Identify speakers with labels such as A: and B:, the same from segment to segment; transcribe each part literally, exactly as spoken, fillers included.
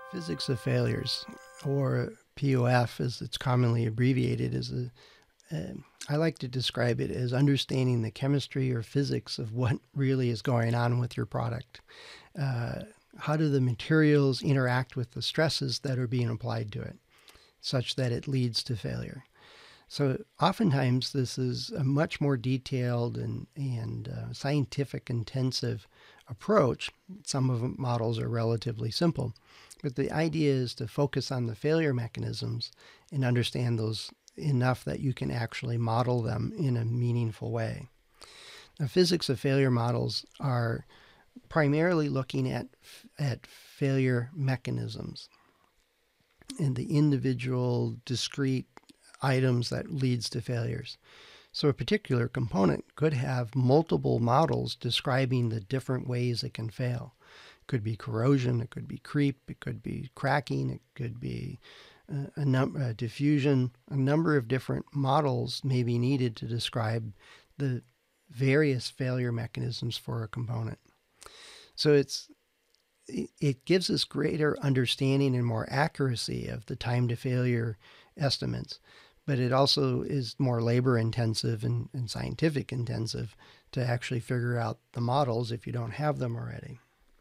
A: Physics of failures, or P O F as it's commonly abbreviated, is a, uh, I like to describe it as understanding the chemistry or physics of what really is going on with your product. Uh, how do the materials interact with the stresses that are being applied to it, such that it leads to failure? So oftentimes this is a much more detailed and, and uh, scientific intensive approach. Some of the models are relatively simple, but the idea is to focus on the failure mechanisms and understand those enough that you can actually model them in a meaningful way. The physics of failure models are primarily looking at, at failure mechanisms and the individual discrete items that leads to failures. So a particular component could have multiple models describing the different ways it can fail. It could be corrosion, it could be creep, it could be cracking, it could be uh, a num- uh, diffusion. A number of different models may be needed to describe the various failure mechanisms for a component. So it's it gives us greater understanding and more accuracy of the time to failure estimates, but it also is more labor intensive and, and scientific intensive to actually figure out the models if you don't have them already.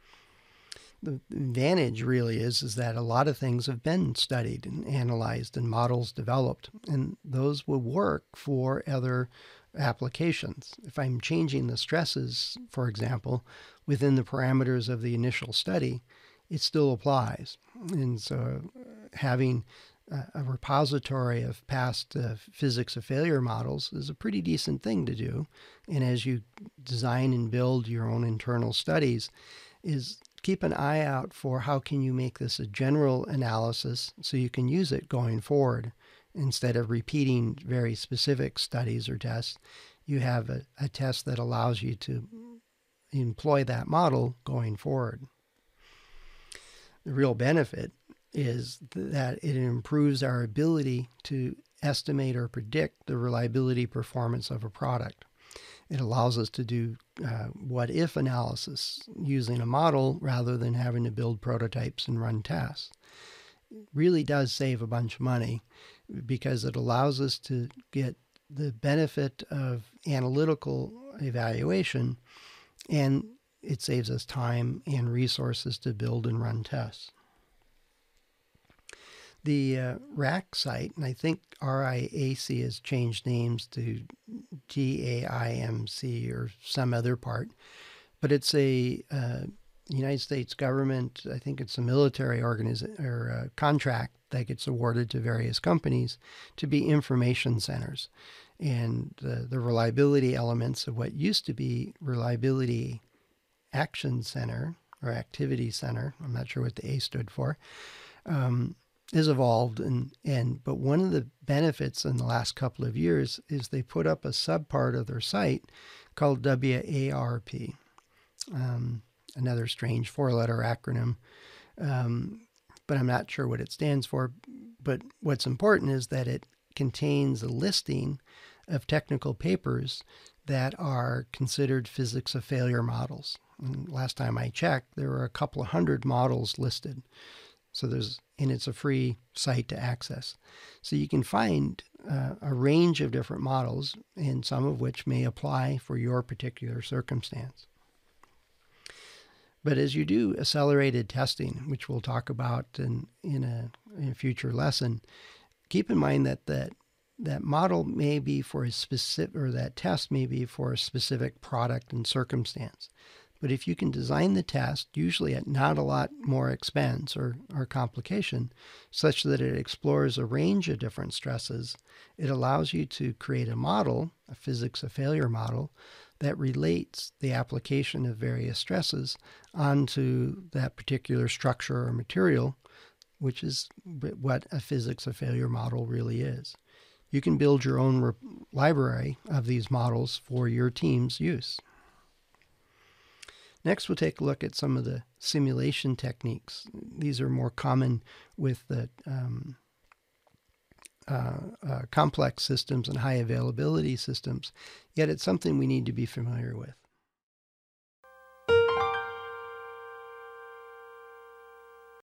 A: The advantage really is, is that a lot of things have been studied and analyzed and models developed, and those will work for other applications. If I'm changing the stresses, for example, within the parameters of the initial study, it still applies. And so having a repository of past uh, physics of failure models is a pretty decent thing to do. And as you design and build your own internal studies, is keep an eye out for how can you make this a general analysis so you can use it going forward. Instead of repeating very specific studies or tests, you have a, a test that allows you to employ that model going forward. The real benefit is that it improves our ability to estimate or predict the reliability performance of a product. It allows us to do uh, what-if analysis using a model rather than having to build prototypes and run tests. It really does save a bunch of money because it allows us to get the benefit of analytical evaluation, and it saves us time and resources to build and run tests. The uh, R A C site, and I think R I A C has changed names to G A I M C or some other part, but it's a uh, United States government, I think it's a military organization or a contract that gets awarded to various companies to be information centers. And the, the reliability elements of what used to be Reliability Action Center or Activity Center, I'm not sure what the A stood for, um, is evolved. And, and but one of the benefits in the last couple of years is they put up a subpart of their site called W A R P. Um, another strange four-letter acronym, um, but I'm not sure what it stands for. But what's important is that it contains a listing of technical papers that are considered physics of failure models. And last time I checked, there were a couple of hundred models listed. So there's, and it's a free site to access. So you can find uh, a range of different models, and some of which may apply for your particular circumstance. But as you do accelerated testing, which we'll talk about in, in, a, in a future lesson, keep in mind that that, that model may be for a specific, or that test may be for a specific product and circumstance. But if you can design the test, usually at not a lot more expense or, or complication, such that it explores a range of different stresses, it allows you to create a model, a physics of failure model, that relates the application of various stresses onto that particular structure or material, which is what a physics of failure model really is. You can build your own re- library of these models for your team's use. Next, we'll take a look at some of the simulation techniques. These are more common with the um, uh, uh, complex systems and high availability systems, yet it's something we need to be familiar with.